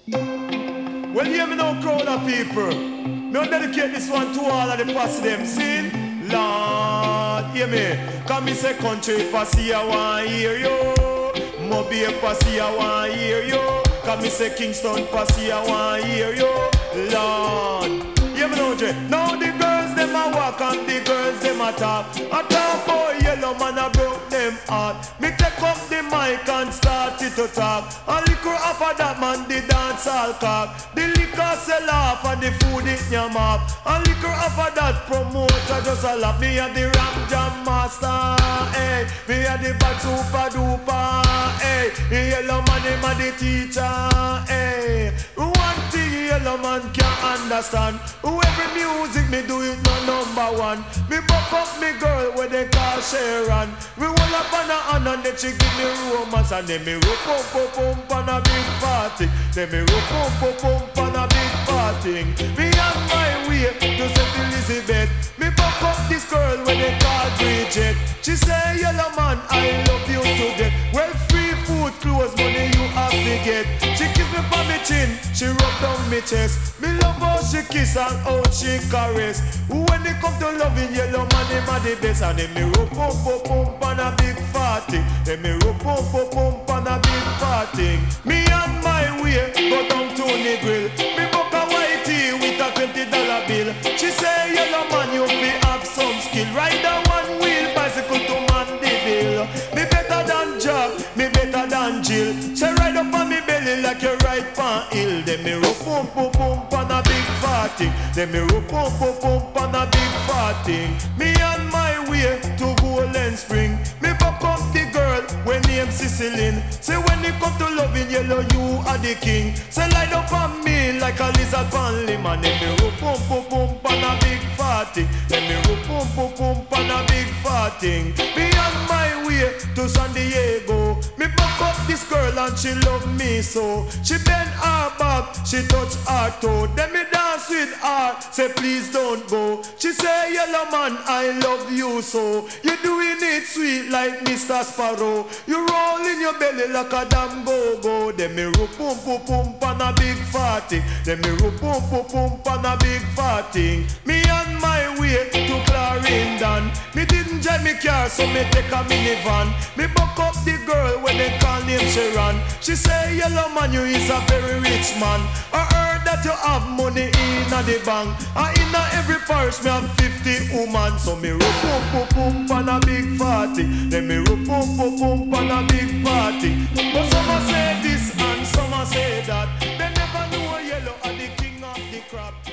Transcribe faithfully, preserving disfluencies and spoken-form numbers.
Well, hear me now, crowd of people. Me dedicate this one to all of the posse them. Sing, Lord, hear me. Come me say country posse, I want hear you. Moby posse, I want hear you. Come me say Kingston posse, I want hear you. Lord, hear me now, Jay. Now the girls them a walk and the girls them a talk. A talk boy, yellow man a broke them heart. Me take up the mic and start it to talk. A liquor after that man the dance all cock. The liquor sell off and the food it nyam off. A liquor after that promoter just a lap. Me a the rap jam master, hey. Me a the bad super duper, hey. The yellow man him a the teacher, hey. One thing yellow man can't understand. Who every music me do it no number one. Me buck up me girl where they call Sharon. We roll up on her hand and then she give me romance. And then me rope up up up on a big party. Then me rope up up up on a big party. Me on my way to Saint Elizabeth. Me buck up this girl where they call Bridget. She say yellow man I love you to death. Well free food, clothes, money you have to get. She kiss me on me chin, she rub down me chest. Me love how she kiss and how she caress. When it come to loving yellow man, him a the best. And then me rope pump pump pump on a big party. Then me rope pump pump pump on a big party. Me on my way go down to the grill. Me book a whitey with a twenty dollar bill. She say yellow man you be have some skill. Ride a one wheel bicycle to Mandeville. Me better than Jack, me better than Jill. Say ride up on me belly like you ride pan hill. Then me rope pump pump pump on a big party. Then me rope pump pump pump on a big party. Me on my way to Golden Spring. Me buck up the girl when name Sicilin. Say when it come to loving yellow you are the king. Say light up on me like a lizard pan limb. And then me rope pump pump pump on a big party. Then me rope pump pump pump on a big party. Me on my way to San Diego. Me buck up this girl and she love me so. She bend her back, she touch her toe. Then me dance with her, say please don't go. She say yellow man I love you so. You doing it sweet like Mister Sparrow. You roll in your belly like a damn go-go. Then me rope pump pump pump on a big party. Then me rope pump pump pump on a big party. Me on my way to Clarendon. Me didn't drive me car so me take a minivan. Me buck up the girl when they call name Sharon. She say yellow man you is a very rich man. I heard that you have money in the bank. And in every purse me have fifty woman. So me rope pump pump pump on a big party. Then me rope pump pump pump on a big party. But some a say this and some a say that. They never know yellow are the king of the crop.